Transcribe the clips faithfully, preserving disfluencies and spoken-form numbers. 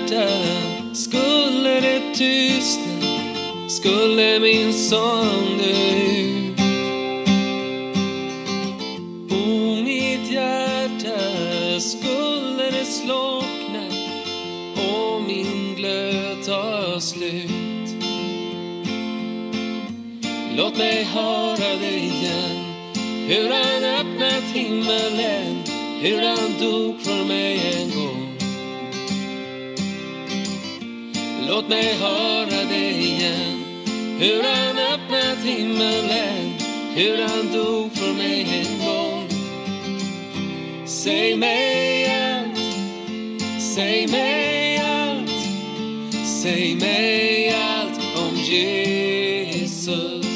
hjärta skulle det tystna, skulle min sång dö ut. O mitt hjärta skulle det slockna och min glöd ta slut. Låt mig höra dig igen, hur han öppnat himmelen, hur han dog för mig en gång. Låt mig höra dig igen, hur han öppnat himmelen, hur han dog för mig en gång. Säg mig allt, säg mig allt, säg mig allt om Jesus.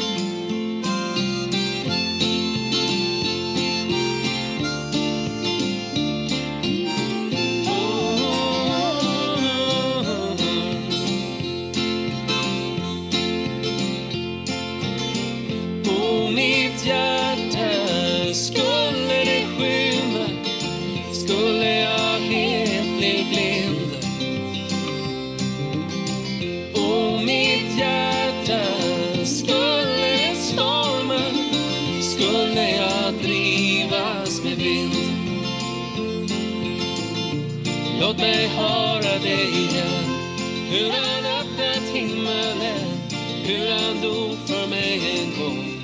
Låt mig höra dig igen, hur han öppnat himmelen, hur han dog för mig en gång.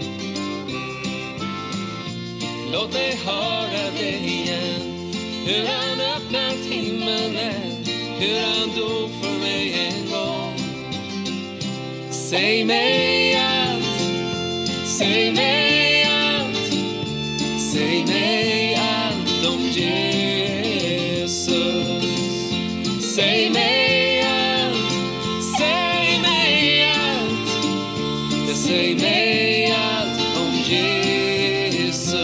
Låt mig höra dig igen, hur han öppnat himmelen, hur han dog för mig en gång. Säg mig allt, säg mig allt, säg mig allt om Jesus. Säg mig allt, säg mig allt, säg mig allt om Jesus.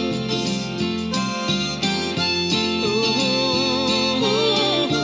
Uh, uh, uh,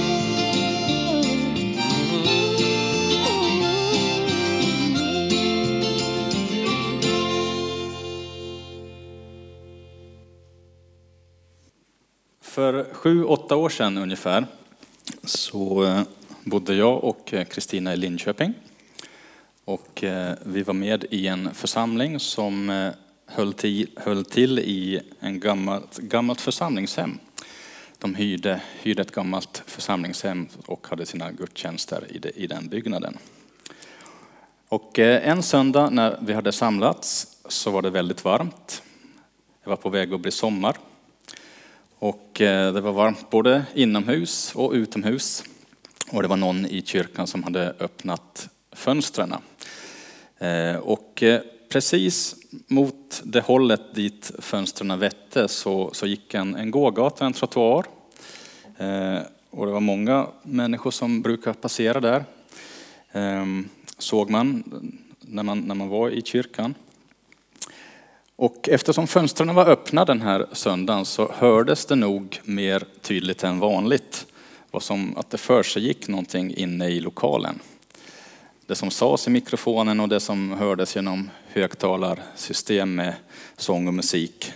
För sju, åtta år sedan ungefär så bodde jag och Kristina i Linköping. Och vi var med i en församling som höll till, höll till i en gammalt, gammalt församlingshem. De hyrde, hyrde ett gammalt församlingshem och hade sina gudstjänster i, det, i den byggnaden. Och en söndag när vi hade samlats så var det väldigt varmt. Det var på väg att bli sommar. Och det var varmt både inomhus och utomhus. Och det var någon i kyrkan som hade öppnat fönstren. Och precis mot det hållet dit fönstren vette så, så gick en, en gågata, en trottoar. Och det var många människor som brukar passera där. Såg man när man, när man var i kyrkan. Och eftersom fönstren var öppna den här söndagen så hördes det nog mer tydligt än vanligt. Vad som att det för sig gick någonting inne i lokalen. Det som sades i mikrofonen och det som hördes genom högtalarsystem med sång och musik.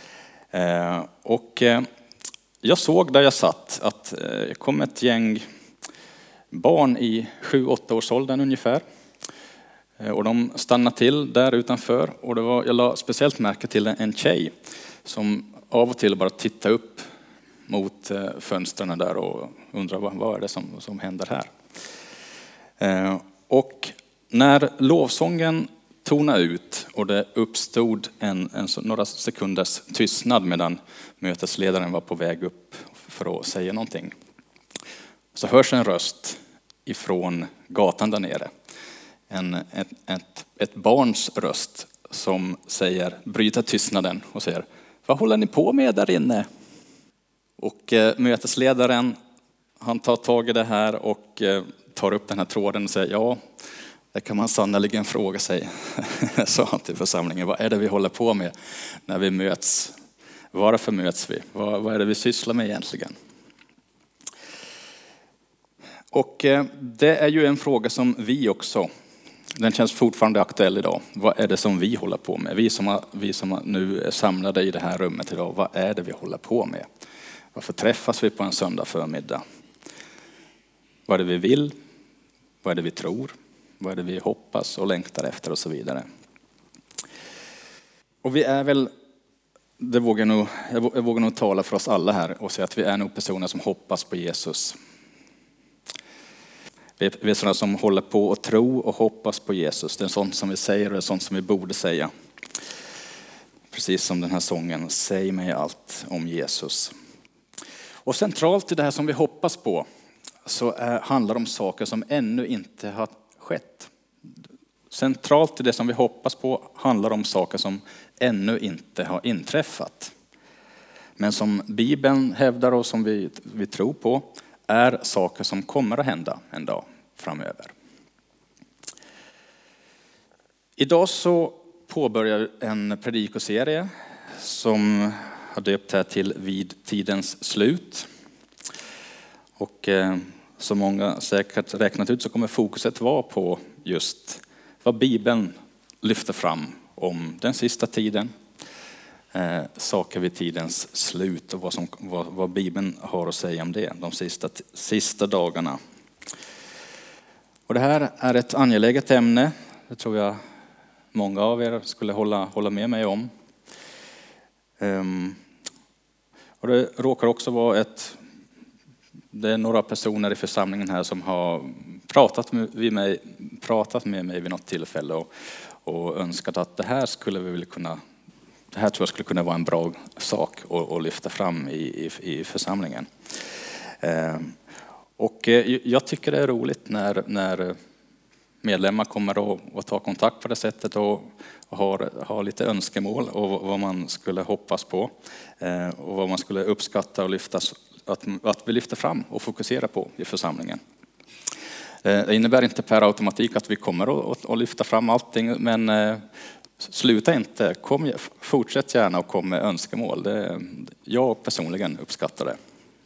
Och jag såg där jag satt att det kom ett gäng barn i sju åtta års åldern ungefär. Och de stannade till där utanför. Och det var, jag la speciellt märke till en tjej som av och till bara tittade upp mot fönstren där och undrade vad, vad är det som, som händer här. Eh, och när lovsången tonade ut och det uppstod en, en, några sekunders tystnad medan mötesledaren var på väg upp för att säga någonting. Så hörs en röst ifrån gatan där nere. En, ett, ett, ett barns röst som säger, bryter tystnaden och säger, vad håller ni på med där inne? Och eh, mötesledaren, han tar tag i det här och eh, tar upp den här tråden och säger, ja, det kan man sannoliken fråga sig, sa han till församlingen. Vad är det vi håller på med när vi möts? Varför möts vi? Vad, vad är det vi sysslar med egentligen? Och eh, det är ju en fråga som vi också, den känns fortfarande aktuell idag. Vad är det som vi håller på med? Vi som, har, vi som nu är samlade i det här rummet idag, vad är det vi håller på med? Varför träffas vi på en söndag förmiddag? vad är det vi vill, vad är det vi tror, vad är det vi hoppas och längtar efter och så vidare. Och vi är väl, det vågar nog, jag vågar nog tala för oss alla här och säga att vi är nog personer som hoppas på Jesus. Vi är sådana som håller på att tro och hoppas på Jesus. Det är sånt som vi säger och det är sånt som vi borde säga. Precis som den här sången, säg mig allt om Jesus. Och centralt i det här som vi hoppas på så är, handlar det om saker som ännu inte har skett. Centralt i det som vi hoppas på handlar om saker som ännu inte har inträffat. Men som Bibeln hävdar och som vi, vi tror på är saker som kommer att hända en dag framöver. Idag så påbörjar en predikoserie som har döpt här till Vid tidens slut. Och eh, som många säkert räknat ut så kommer fokuset vara på just vad Bibeln lyfter fram om den sista tiden. Eh, saker vid tidens slut och vad, som, vad, vad Bibeln har att säga om det de sista, sista dagarna. Och det här är ett angeläget ämne. Det tror jag många av er skulle hålla, hålla med mig om. Um, och det råkar också vara ett... Det är några personer i församlingen här som har pratat med mig, pratat med mig vid något tillfälle och, och önskat att det här skulle vi väl kunna... Det här tror jag skulle kunna vara en bra sak att, att lyfta fram i, i, i församlingen. Um, och jag tycker det är roligt när... när medlemmar kommer att, att ta kontakt på det sättet och, och har, har lite önskemål och vad man skulle hoppas på eh, och vad man skulle uppskatta och lyfta, att, att vi lyfter fram och fokuserar på i församlingen. Eh, det innebär inte per automatik att vi kommer att, att lyfta fram allting, men eh, sluta inte, kom, fortsätt gärna och kom med önskemål. Det, jag personligen uppskattar det.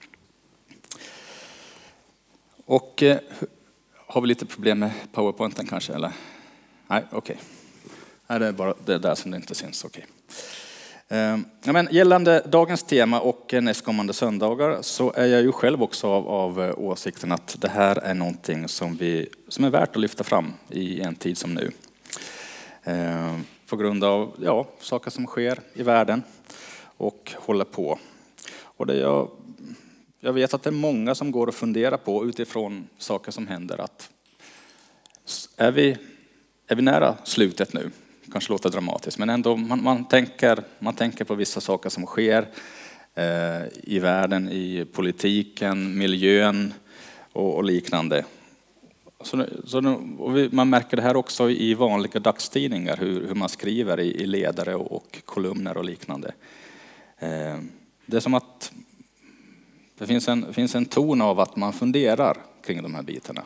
Och eh, har vi lite problem med PowerPointen kanske, eller? Nej, okej. Okay. Nej, det är bara det där som det inte syns, okej. Okay. Ja, men gällande dagens tema och nästkommande söndagar så är jag ju själv också av, av åsikten att det här är någonting som, vi, som är värt att lyfta fram i en tid som nu. På grund av ja, saker som sker i världen och håller på. Och det jag... Jag vet att det är många som går och funderar på utifrån saker som händer att är vi, är vi nära slutet nu? Kanske låter dramatiskt, men ändå man, man, tänker, man tänker på vissa saker som sker eh, i världen, i politiken, miljön och, och liknande. Så nu, så nu, och vi, man märker det här också i vanliga dagstidningar, hur, hur man skriver i, i ledare och, och kolumner och liknande. Eh, det är som att Det finns en, finns en ton av att man funderar kring de här bitarna.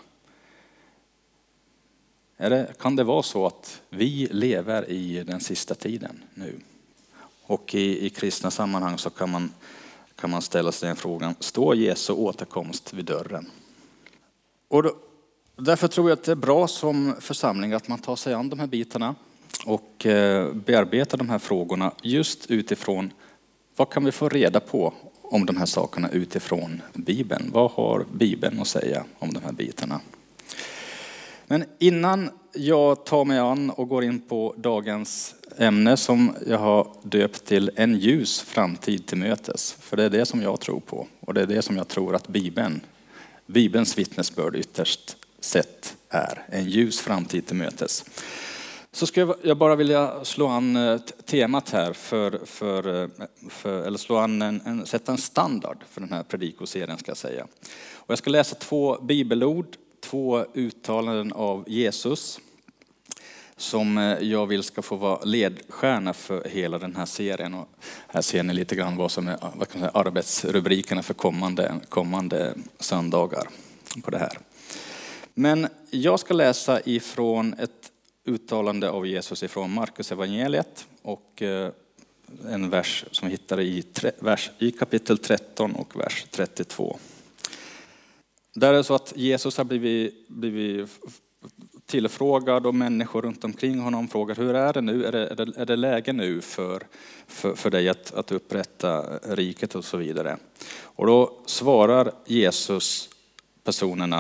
Är det, kan det vara så att vi lever i den sista tiden nu? Och i, i kristna sammanhang så kan man, kan man ställa sig den frågan. Står Jesu återkomst vid dörren? Och då, därför tror jag att det är bra som församling att man tar sig an de här bitarna. Och eh, bearbetar de här frågorna just utifrån vad kan vi få reda på om de här sakerna utifrån Bibeln. Vad har Bibeln att säga om de här bitarna? Men innan jag tar mig an och går in på dagens ämne som jag har döpt till en ljus framtid till mötes. För det är det som jag tror på. Och det är det som jag tror att Bibeln, Bibelns vittnesbörd ytterst sett är. En ljus framtid till mötes. Så ska jag bara vilja slå an temat här för, för, för eller slå an en, en, sätta en standard för den här predikoserien ska jag säga. Och jag ska läsa två bibelord, två uttalanden av Jesus som jag vill ska få vara ledstjärna för hela den här serien. Och här ser ni lite grann vad som är vad kan man säga, arbetsrubrikerna för kommande, kommande söndagar på det här. Men jag ska läsa ifrån ett uttalande av Jesus ifrån Markus evangeliet och en vers som vi hittar i, vers, i kapitel tretton och vers trettiotvå. Där är det så att Jesus har blivit, blivit tillfrågad och människor runt omkring honom frågar hur är det nu? Är det, är det, är det läge nu för, för, för dig att, att upprätta riket och så vidare? Och då svarar Jesus personerna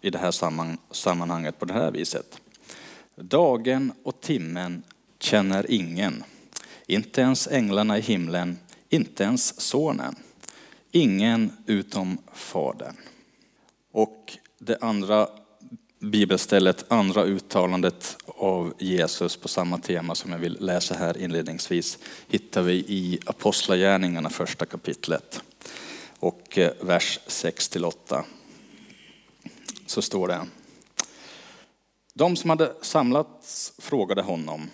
i det här sammanhanget på det här viset. Dagen och timmen känner ingen. Inte ens änglarna i himlen, inte ens sonen. Ingen utom fadern. Och det andra bibelstället, andra uttalandet av Jesus på samma tema som jag vill läsa här inledningsvis, hittar vi i Apostlagärningarna första kapitlet och vers sex till åtta. Så står det: de som hade samlats frågade honom: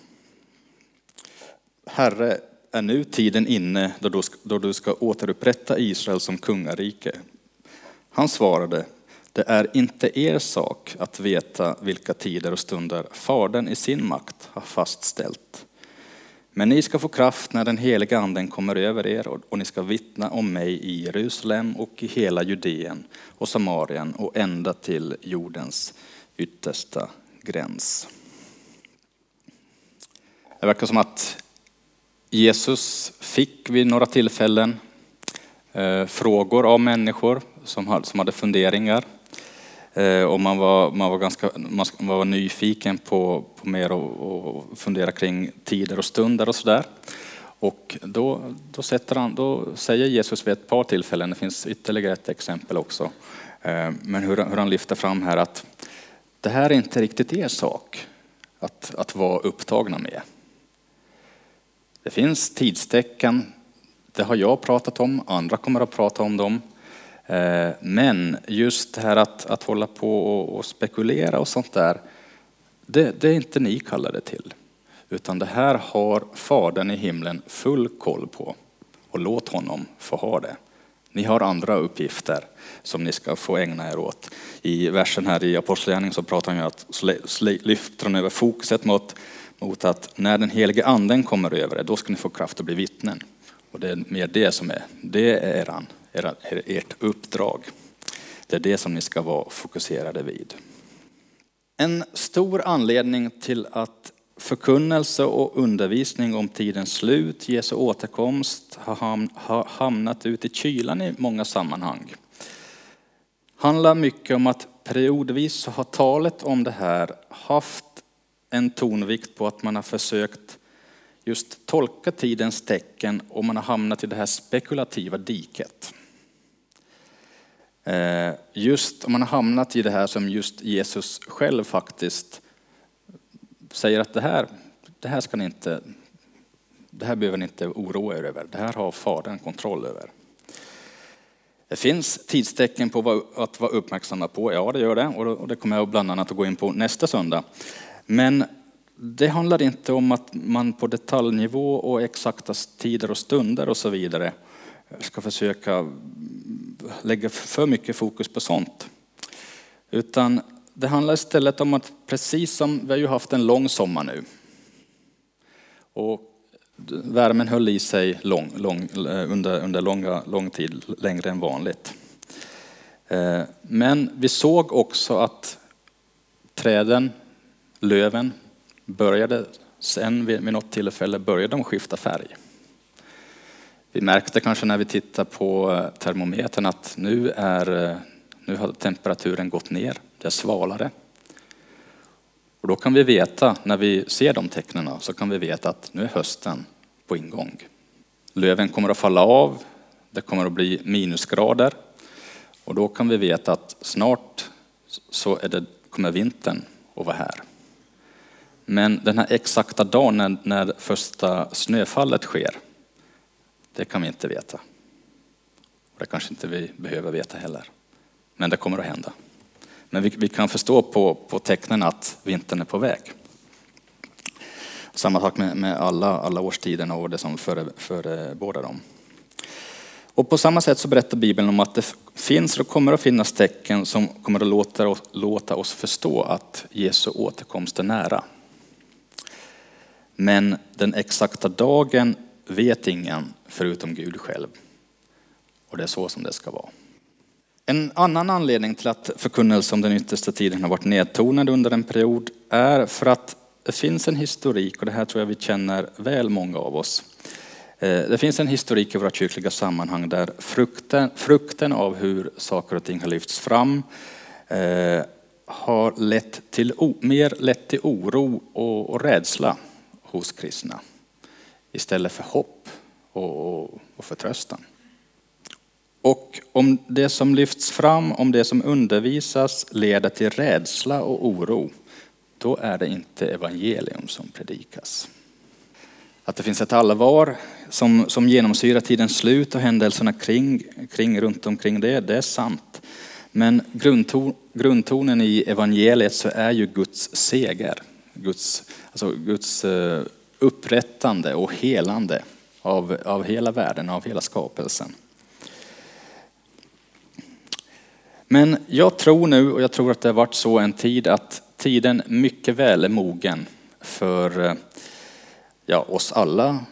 Herre, är nu tiden inne då du, ska, då du ska återupprätta Israel som kungarike? Han svarade: det är inte er sak att veta vilka tider och stunder Fadern i sin makt har fastställt. Men ni ska få kraft när den heliga anden kommer över er, och ni ska vittna om mig i Jerusalem och i hela Judeen och Samarien och ända till jordens yttersta gräns. Det verkar som att Jesus fick vid några tillfällen eh, frågor av människor som hade funderingar. Och man var, man var, ganska, man var nyfiken på, på mer och, och fundera kring tider och stunder och sådär. Och då, då, sätter han, då säger Jesus vid ett par tillfällen, det finns ytterligare ett exempel också, men hur, hur han lyfter fram här att det här är inte riktigt er sak att, att vara upptagna med. Det finns tidstecken, det har jag pratat om, andra kommer att prata om dem. Men just det här att, att hålla på och, och spekulera och sånt där, det, det är inte ni kallade till. Utan det här har Fadern i himlen full koll på. Och låt honom få ha det. Ni har andra uppgifter som ni ska få ägna er åt. I versen här i Apostlagärningarna så pratar han ju att lyfter han över fokuset mot, mot att när den helige anden kommer över er, då ska ni få kraft att bli vittnen. Och det är mer det som är, det är eran. ert uppdrag. Det är det som ni ska vara fokuserade vid. En stor anledning till att förkunnelse och undervisning om tidens slut, Jesu återkomst, har hamnat ut i kylan i många sammanhang handlar mycket om att periodvis så har talet om det här haft en tonvikt på att man har försökt just tolka tidens tecken, och man har hamnat i det här spekulativa diket. Just om man har hamnat i det här som just Jesus själv faktiskt säger att det här, det här ska ni inte, det här behöver ni inte oroa er över. Det här har Fadern kontroll över. Det finns tidstecken på att vara uppmärksamma på. Ja, det gör det. Och det kommer jag bland annat att gå in på nästa söndag. Men det handlar inte om att man på detaljnivå och exakta tider och stunder och så vidare ska försöka lägga för mycket fokus på sånt. Utan det handlar istället om att, precis som vi har ju haft en lång sommar nu. Och värmen höll i sig lång, lång, under, under långa, lång tid, längre än vanligt. Men vi såg också att träden, löven, började sen vid, vid något tillfälle började de skifta färg. Vi märkte kanske när vi tittar på termometern att nu, är, nu har temperaturen gått ner, det är svalare. Och då kan vi veta, när vi ser de tecknen, så kan vi veta att nu är hösten på ingång. Löven kommer att falla av, det kommer att bli minusgrader. Och då kan vi veta att snart så är det, kommer vintern att vara här. Men den här exakta dagen när, när första snöfallet sker, det kan vi inte veta. Och det kanske inte vi behöver veta heller. Men det kommer att hända. Men vi, vi kan förstå på, på tecknen att vintern är på väg. Samma sak med, med alla, alla årstiderna och det som före, förebådar dem. Och på samma sätt så berättar Bibeln om att det finns och kommer att finnas tecken som kommer att låta oss, låta oss förstå att Jesu återkomst är nära. Men den exakta dagen vet ingen förutom Gud själv. Och det är så som det ska vara. En annan anledning till att förkunnelse om den yttersta tiden har varit nedtonad under en period är för att det finns en historik, och det här tror jag vi känner väl många av oss. Det finns en historik i våra kyrkliga sammanhang där frukten, frukten av hur saker och ting har lyfts fram har lett till, mer lett till oro och, och rädsla hos kristna istället för hopp och, och, och förtröstan. Och om det som lyfts fram, om det som undervisas leder till rädsla och oro, då är det inte evangelium som predikas. Att det finns ett allvar som, som genomsyrar tidens slut och händelserna kring, kring, runt omkring det, det är sant. Men grundton, grundtonen i evangeliet så är ju Guds seger. Guds, alltså Guds upprättande och helande av, av hela världen, av hela skapelsen. Men jag tror nu, och jag tror att det har varit så en tid, att tiden mycket väl är mogen för ja, oss alla.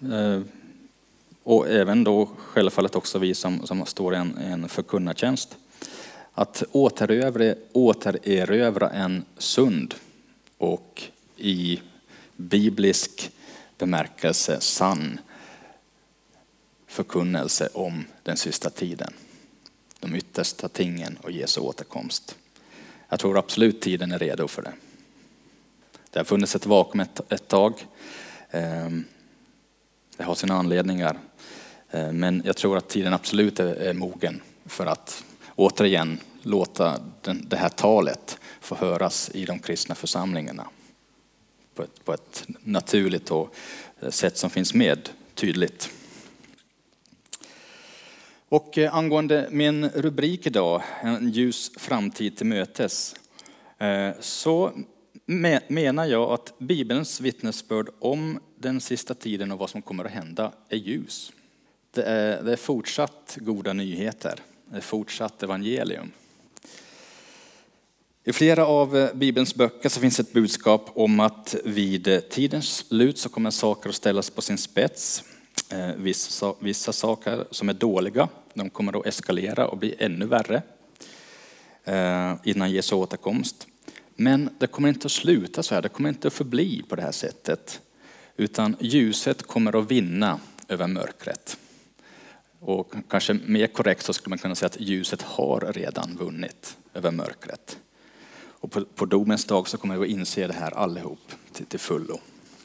Och även då självfallet också vi som, som står i en, en förkunnartjänst. Att återerövra, återerövra en sund och i biblisk bemärkelse sann förkunnelse om den sista tiden. De yttersta tingen och Jesu återkomst. Jag tror absolut tiden är redo för det. Det har funnits ett vakuum ett, ett tag. Det har sina anledningar. Men jag tror att tiden absolut är, är mogen för att återigen låta den, det här talet få höras i de kristna församlingarna. På ett, på ett naturligt och sätt som finns med tydligt. Och angående min rubrik idag, en ljus framtid till mötes, så menar jag att Bibelns vittnesbörd om den sista tiden och vad som kommer att hända är ljus. Det är, det är fortsatt goda nyheter, det är fortsatt evangelium. I flera av Bibelns böcker så finns ett budskap om att vid tidens slut så kommer saker att ställas på sin spets. Vissa, vissa saker som är dåliga, de kommer att eskalera och bli ännu värre innan Jesu återkomst. Men det kommer inte att sluta så här, det kommer inte att förbli på det här sättet. Utan ljuset kommer att vinna över mörkret. Och kanske mer korrekt så skulle man kunna säga att ljuset har redan vunnit över mörkret. Och på, på domens dag så kommer vi att inse det här allihop till, till fullo.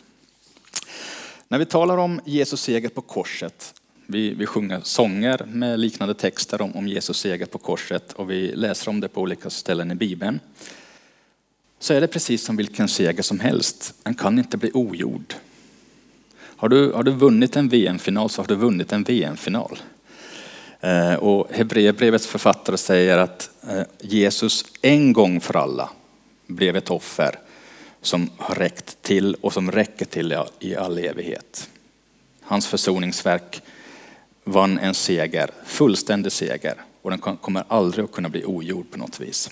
När vi talar om Jesus seger på korset, vi, vi sjunger sånger med liknande texter om, om Jesus seger på korset och vi läser om det på olika ställen i Bibeln. Så är det precis som vilken seger som helst. Den kan inte bli ogjord. Har du, har du vunnit en V M-final så har du vunnit en V M-final. Eh, och Hebreerbrevets författare säger att eh, Jesus en gång för alla blev ett offer som har räckt till och som räcker till i all evighet. Hans försoningsverk vann en seger, fullständig seger. Och den kommer aldrig att kunna bli ogjord på något vis.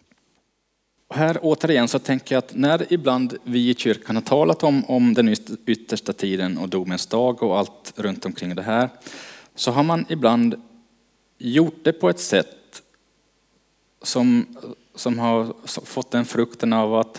Och här återigen så tänker jag att när ibland vi i kyrkan har talat om, om den yttersta tiden och domens dag och allt runt omkring det här, så har man ibland gjort det på ett sätt som, som har fått den frukten av att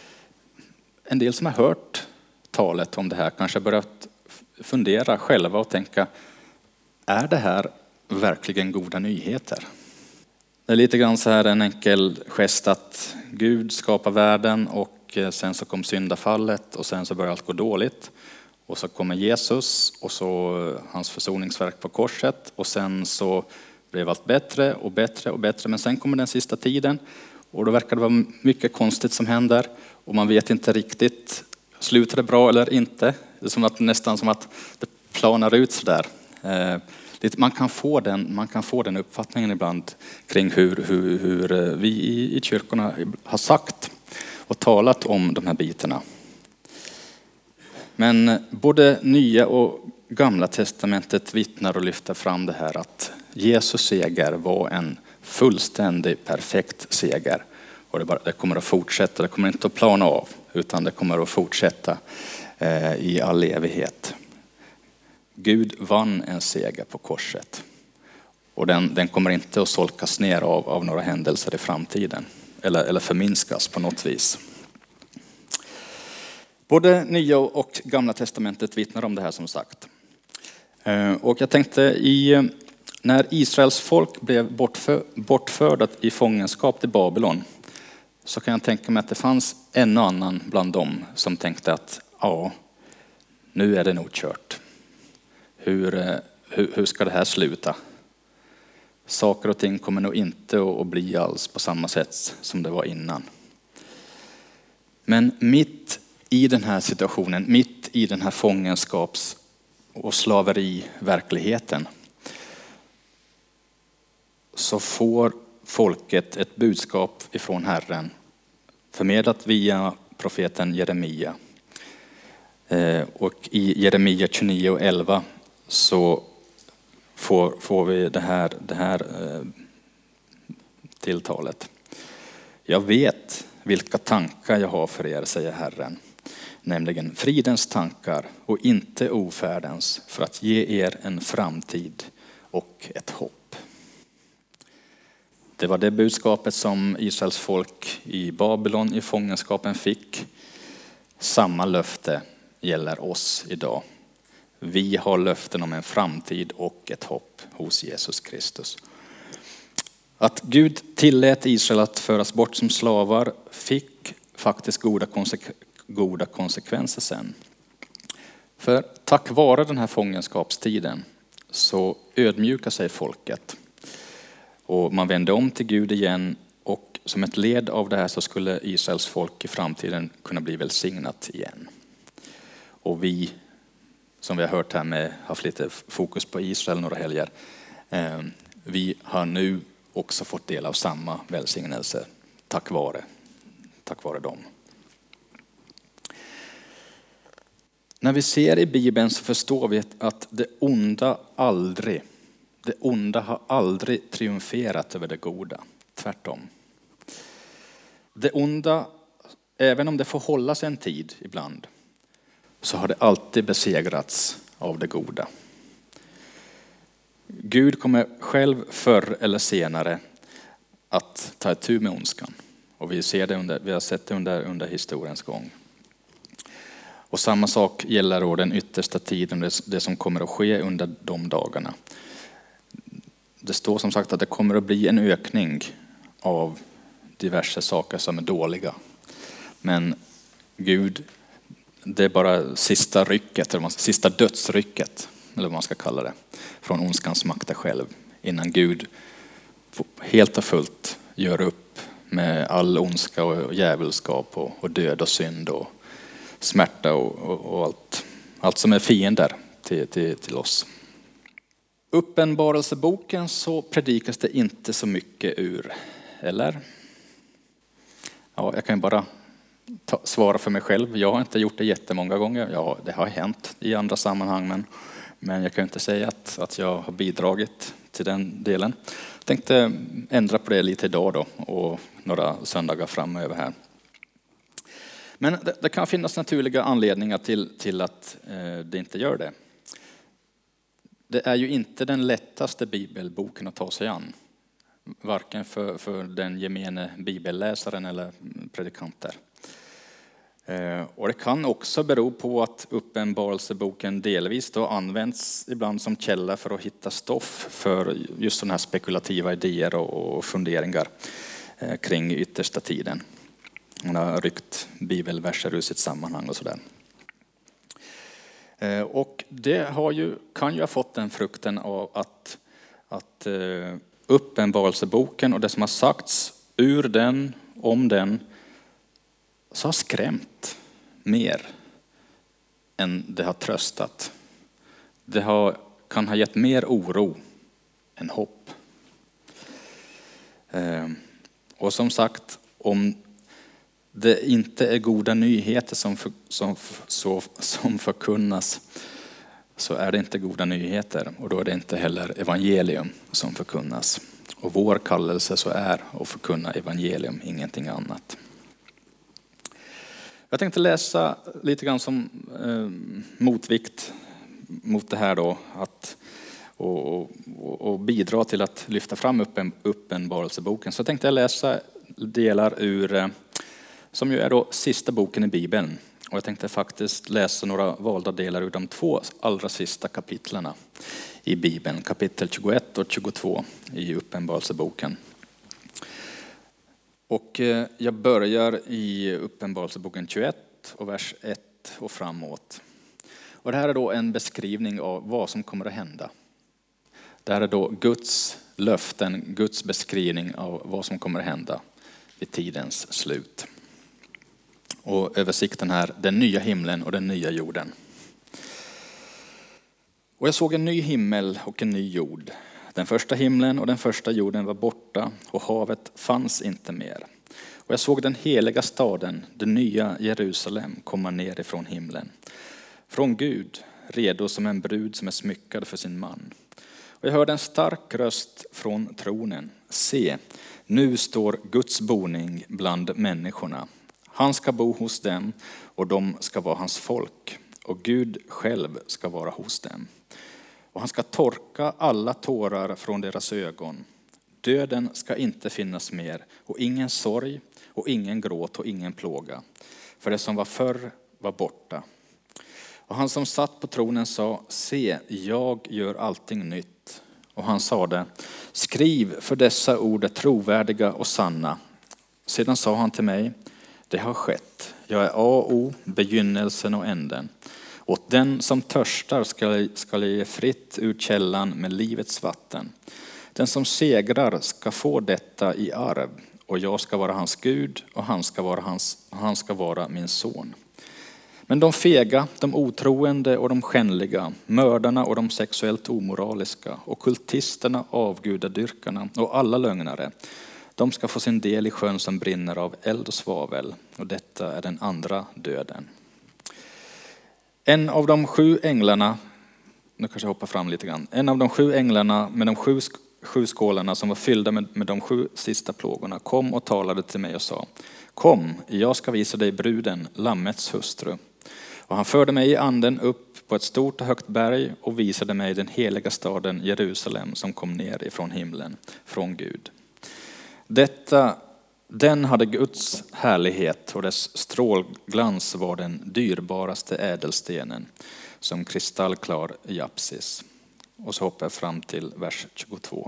en del som har hört talet om det här kanske börjat fundera själva och tänka, är det här verkligen goda nyheter? Det är lite grann så här en enkel gest att Gud skapar världen och sen så kom syndafallet och sen så börjar allt gå dåligt. Och så kommer Jesus och så hans försoningsverk på korset och sen så blev allt bättre och bättre och bättre. Men sen kommer den sista tiden och då verkar det vara mycket konstigt som händer och man vet inte riktigt, slutar det bra eller inte? Det är som att, nästan som att det planar ut så där. Man kan få den, man kan få den uppfattningen ibland kring hur, hur, hur vi i, i kyrkorna har sagt och talat om de här bitarna. Men både Nya och Gamla testamentet vittnar och lyfter fram det här att Jesus seger var en fullständig perfekt seger. Och det, bara, det kommer att fortsätta, det kommer inte att plana av utan det kommer att fortsätta eh, i all evighet. Gud vann en seger på korset. Och den, den kommer inte att solkas ner av, av några händelser i framtiden. Eller, eller förminskas på något vis. Både Nya och Gamla testamentet vittnar om det här som sagt. Och jag tänkte i, när Israels folk blev bortför, bortförda i fångenskap till Babylon. så kan jag tänka mig att det fanns en och annan bland dem som tänkte att ja, nu är det nog kört. Hur, hur, hur ska det här sluta? Saker och ting kommer nog inte att bli alls på samma sätt som det var innan. Men mitt i den här situationen, mitt i den här fångenskaps- och slaveriverkligheten, så får folket ett budskap ifrån Herren, förmedlat via profeten Jeremia. Och i Jeremia tjugonio och elva så får, får vi det här, det här tilltalet. Jag vet vilka tankar jag har för er, säger Herren. Nämligen fridens tankar och inte ofärdens, för att ge er en framtid och ett hopp. Det var det budskapet som Israels folk i Babylon i fångenskapen fick. Samma löfte gäller oss idag. Vi har löften om en framtid och ett hopp hos Jesus Kristus. Att Gud tillät Israel att föras bort som slavar fick faktiskt goda, konsek- goda konsekvenser sen. För tack vare den här fångenskapstiden så ödmjukar sig folket. Och man vände om till Gud igen, och som ett led av det här så skulle Israels folk i framtiden kunna bli välsignat igen. Och vi, som vi har hört här med, haft lite fokus på Israel några helger, eh, vi har nu också fått del av samma välsignelse tack vare, tack vare dem. När vi ser i Bibeln så förstår vi att det onda aldrig, det onda har aldrig triumferat över det goda. Tvärtom. Det onda, även om det får hålla sig en tid ibland, så har det alltid besegrats av det goda. Gud kommer själv förr eller senare att ta itu med ondskan. Och vi ser det under, vi har sett det under, under historiens gång. Och samma sak gäller då den yttersta tiden, det, det som kommer att ske under de dagarna. Det står som sagt att det kommer att bli en ökning av diverse saker som är dåliga. Men Gud, det är bara sista rycket, eller sista dödsrycket, eller vad man ska kalla det, från ondskans makter själv. Innan Gud helt och fullt gör upp med all ondska och djävulskap och, och död och synd och smärta och, och, och allt, allt som är fiender till, till, till oss. Uppenbarelseboken så predikas det inte så mycket ur, eller? Ja, jag kan bara ta, svara för mig själv. Jag har inte gjort det jättemånga gånger. Ja, det har hänt i andra sammanhang, men, men jag kan inte säga att, att jag har bidragit till den delen. Jag tänkte ändra på det lite idag då och några söndagar framöver här. Men det, det kan finnas naturliga anledningar till, till att eh, det inte gör det. Det är ju inte den lättaste bibelboken att ta sig an. Varken för, för den gemene bibelläsaren eller predikanter. Eh, och det kan också bero på att uppenbarelseboken delvis då används ibland som källa för att hitta stoff för just sådana här spekulativa idéer och, och funderingar eh, kring yttersta tiden. Man har ryckt bibelverser ur sitt sammanhang och sådär. Eh, och det har ju, kan ju ha fått den frukten av att, att eh, uppenbarelseboken och det som har sagts ur den, om den, så har skrämt mer än det har tröstat. Det har, kan ha gett mer oro än hopp. Eh, och som sagt, om det inte är goda nyheter som, för, som, så, som förkunnas, så är det inte goda nyheter. Och då är det inte heller evangelium som förkunnas. Och vår kallelse så är att förkunna evangelium, ingenting annat. Jag tänkte läsa lite grann som eh, motvikt mot det här då. Att, och, och, och bidra till att lyfta fram uppen, uppenbarelseboken. Så tänkte jag läsa delar ur, eh, som ju är då sista boken i Bibeln. Och jag tänkte faktiskt läsa några valda delar ur de två allra sista kapitlerna i Bibeln. Kapitel tjugoett och tjugotvå i uppenbarelseboken. Och jag börjar i Uppenbarelseboken tjugoett och vers ett och framåt. Och det här är då en beskrivning av vad som kommer att hända. Det här är då Guds löften, Guds beskrivning av vad som kommer att hända vid tidens slut. Och översikten här, den nya himlen och den nya jorden. Och jag såg en ny himmel och en ny jord. Den första himlen och den första jorden var borta och havet fanns inte mer. Och jag såg den heliga staden, det nya Jerusalem, komma ner ifrån himlen. Från Gud, redo som en brud som är smyckad för sin man. Och jag hörde en stark röst från tronen. Se, nu står Guds boning bland människorna. Han ska bo hos dem och de ska vara hans folk. Och Gud själv ska vara hos dem. Och han ska torka alla tårar från deras ögon. Döden ska inte finnas mer och ingen sorg och ingen gråt och ingen plåga. För det som var förr var borta. Och han som satt på tronen sa, se, jag gör allting nytt. Och han sade, skriv för dessa ord är trovärdiga och sanna. Sedan sa han till mig, det har skett. Jag är A och O, begynnelsen och änden. Åt den som törstar ska, ska jag ge fritt ur källan med livets vatten. Den som segrar ska få detta i arv. Och jag ska vara hans Gud och han ska vara, hans, han ska vara min son. Men de fega, de otroende och de skändliga, mördarna och de sexuellt omoraliska, och kultisterna, avgudadyrkarna och alla lögnare, de ska få sin del i sjön som brinner av eld och svavel, och detta är den andra döden. En av de sju änglarna, nu kanske jag hoppar fram lite grann, en av de sju änglarna med de sju, sju skålarna som var fyllda med, med de sju sista plågorna kom och talade till mig och sa, kom, jag ska visa dig bruden, lammets hustru. Och han förde mig i anden upp på ett stort och högt berg och visade mig den heliga staden Jerusalem som kom ner ifrån himlen, från Gud. Detta, den hade Guds härlighet och dess strålglans var den dyrbaraste ädelstenen som kristallklar japsis. Och så hoppar jag fram till vers tjugotvå.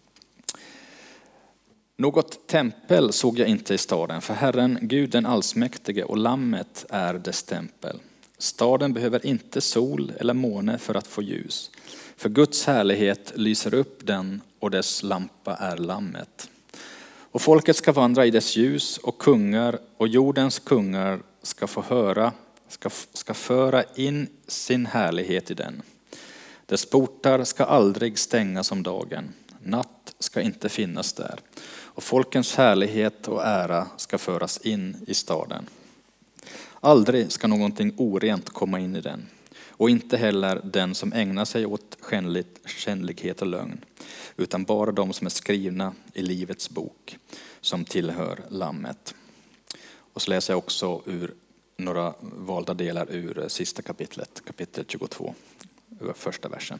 Något tempel såg jag inte i staden, för Herren, Gud den allsmäktige och lammet är dess tempel. Staden behöver inte sol eller måne för att få ljus, för Guds härlighet lyser upp den och dess lampa är lammet. Och folket ska vandra i dess ljus och kungar och jordens kungar ska få höra, ska, ska föra in sin härlighet i den. Dess portar ska aldrig stängas om dagen, natt ska inte finnas där. Och folkens härlighet och ära ska föras in i staden. Aldrig ska någonting orent komma in i den. Och inte heller den som ägnar sig åt skändlighet och lögn. Utan bara de som är skrivna i livets bok. Som tillhör lammet. Och så läser jag också ur några valda delar ur sista kapitlet. Kapitel tjugotvå. Första versen.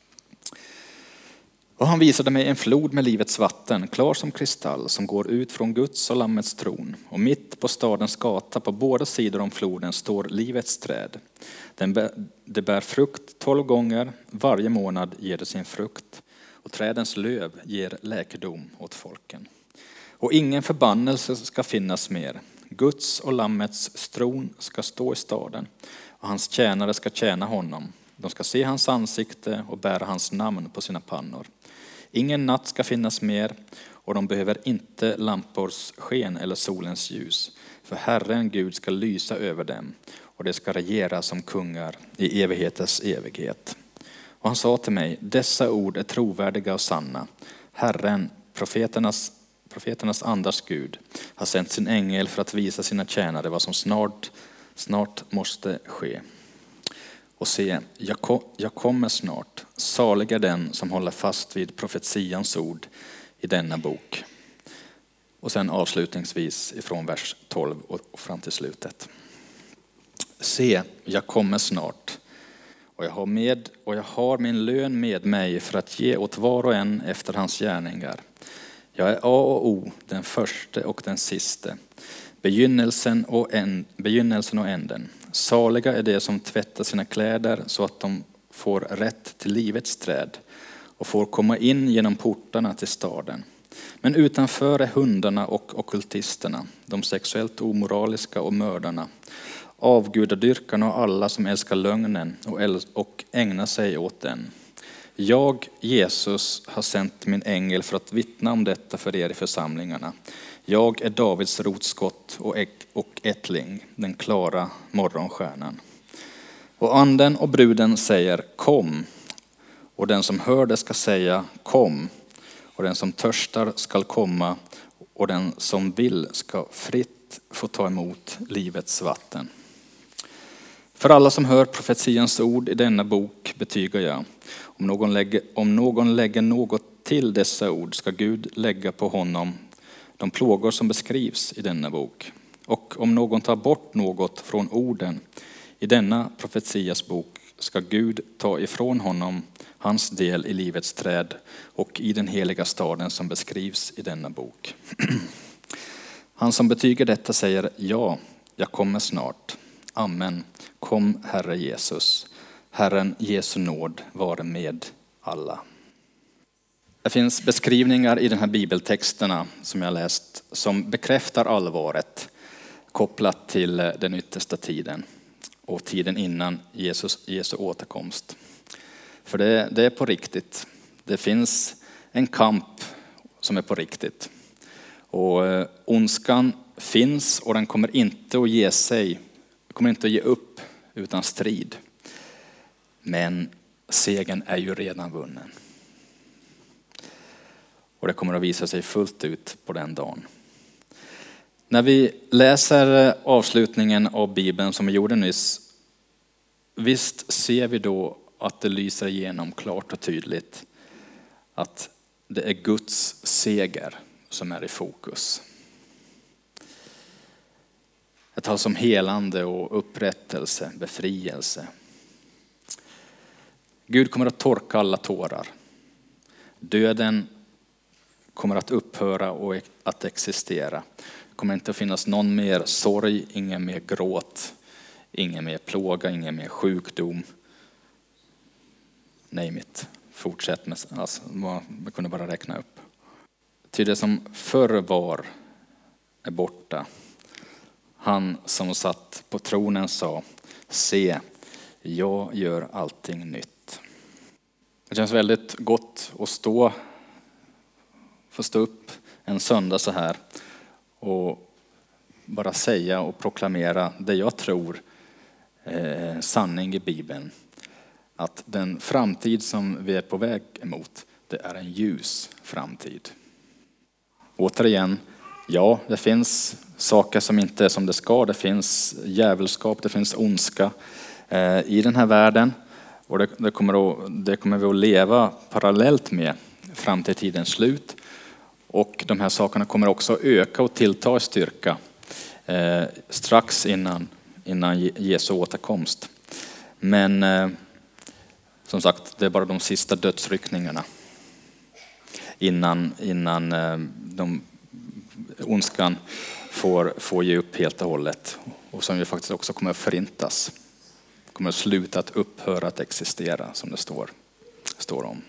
Och han visade mig en flod med livets vatten, klar som kristall, som går ut från Guds och lammets tron. Och mitt på stadens gata på båda sidor om floden står livets träd. Den bär, det bär frukt tolv gånger, varje månad ger det sin frukt. Och trädens löv ger läkedom åt folken. Och ingen förbannelse ska finnas mer. Guds och lammets tron ska stå i staden, och hans tjänare ska tjäna honom. De ska se hans ansikte och bära hans namn på sina pannor. Ingen natt ska finnas mer, och de behöver inte lampors sken eller solens ljus. För Herren Gud ska lysa över dem, och det ska regera som kungar i evighetens evighet. Och han sa till mig, dessa ord är trovärdiga och sanna. Herren, profeternas, profeternas andars Gud, har sänt sin ängel för att visa sina tjänare vad som snart, snart måste ske. Och se, jag, kom, jag kommer snart. Salig är den som håller fast vid profetians ord i denna bok. Och sen avslutningsvis ifrån vers tolv och fram till slutet. Se, jag kommer snart. Och jag har med och jag har min lön med mig för att ge åt var och en efter hans gärningar. Jag är A och O, den första och den siste. Begynnelsen och, en, begynnelsen och änden. Saliga är det som tvättar sina kläder så att de får rätt till livets träd och får komma in genom portarna till staden. Men utanför är hundarna och ockultisterna, de sexuellt omoraliska och mördarna, avgudadyrkarna och alla som älskar lögnen och ägnar sig åt den. Jag, Jesus, har sänt min ängel för att vittna om detta för er i församlingarna. Jag är Davids rotskott och ättling, den klara morgonstjärnan. Och anden och bruden säger kom, och den som hör det ska säga kom, och den som törstar ska komma, och den som vill ska fritt få ta emot livets vatten. För alla som hör profetians ord i denna bok betygar jag, om någon lägger, om någon lägger något till dessa ord ska Gud lägga på honom de plågor som beskrivs i denna bok. Och om någon tar bort något från orden i denna profetias bok ska Gud ta ifrån honom hans del i livets träd och i den heliga staden som beskrivs i denna bok. Han som betygar detta säger ja, jag kommer snart. Amen. Kom Herre Jesus. Herren Jesu nåd vare med alla. Det finns beskrivningar i de här bibeltexterna som jag läst som bekräftar allvaret kopplat till den yttersta tiden och tiden innan Jesus, Jesu återkomst. För det, det är på riktigt. Det finns en kamp som är på riktigt. Och eh, ondskan finns och den kommer inte att ge sig, kommer inte att ge upp utan strid. Men segern är ju redan vunnen. Och det kommer att visa sig fullt ut på den dagen. När vi läser avslutningen av Bibeln som vi gjorde nyss, visst ser vi då att det lyser igenom klart och tydligt att det är Guds seger som är i fokus. Det talas om helande och upprättelse, befrielse. Gud kommer att torka alla tårar. Döden kommer att upphöra och att existera. Det kommer inte att finnas någon mer sorg, ingen mer gråt, ingen mer plåga, ingen mer sjukdom. Nej mitt. Fortsätt med, alltså, vi kunde bara räkna upp. Ty det som förr var är borta. Han som satt på tronen sa, se, jag gör allting nytt. Det känns väldigt gott att stå, få stå upp en söndag så här och bara säga och proklamera det jag tror är sanning i Bibeln. Att den framtid som vi är på väg emot, det är en ljus framtid. Återigen, ja, det finns saker som inte är som det ska. Det finns djävulskap, det finns ondska eh, i den här världen. Och det, det, kommer att, det kommer vi att leva parallellt med fram till tidens slut. Och de här sakerna kommer också att öka och tillta i styrka eh, strax innan, innan Jesu återkomst. Men eh, som sagt, det är bara de sista dödsryckningarna innan, innan eh, de, ondskan får, får ge upp helt och hållet. Och som ju faktiskt också kommer att förintas. Kommer att sluta att upphöra att existera, som det står, står om.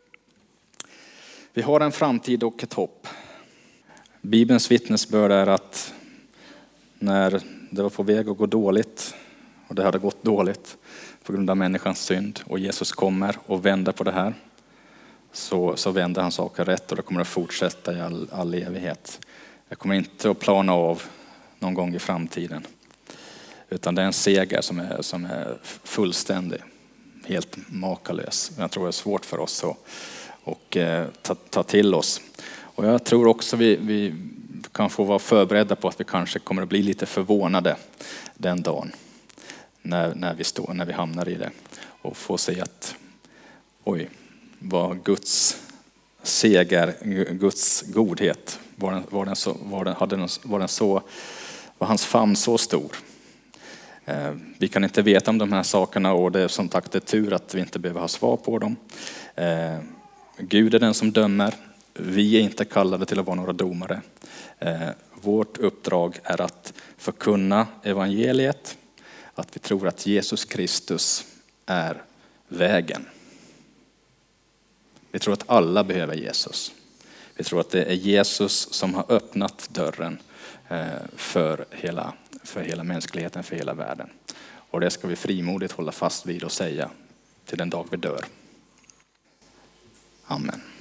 Vi har en framtid och ett hopp. Bibelns vittnesbörd är att när det var på väg att gå dåligt, och det hade gått dåligt på grund av människans synd, och Jesus kommer och vänder på det här, så, så vänder han saker rätt, och det kommer att fortsätta i all, all evighet. Det kommer inte att plana av någon gång i framtiden. Utan det är en seger som är, som är fullständig, helt makalös. Jag tror det är svårt för oss att och, eh, ta, ta till oss. Och jag tror också vi, vi kan få vara förberedda på att vi kanske kommer att bli lite förvånade den dagen. När, när, vi, står, när vi hamnar i det. Och få se att, oj, vad Guds seger, Guds godhet, var den, var den så, var den, hade den, var den så, var hans famn så stor. Vi kan inte veta om de här sakerna, och det är som sagt det är tur att vi inte behöver ha svar på dem. Gud är den som dömer. Vi är inte kallade till att vara några domare. Vårt uppdrag är att förkunna evangeliet. Att vi tror att Jesus Kristus är vägen. Vi tror att alla behöver Jesus. Vi tror att det är Jesus som har öppnat dörren för hela, för hela mänskligheten, för hela världen. Och det ska vi frimodigt hålla fast vid och säga till den dag vi dör. Amen.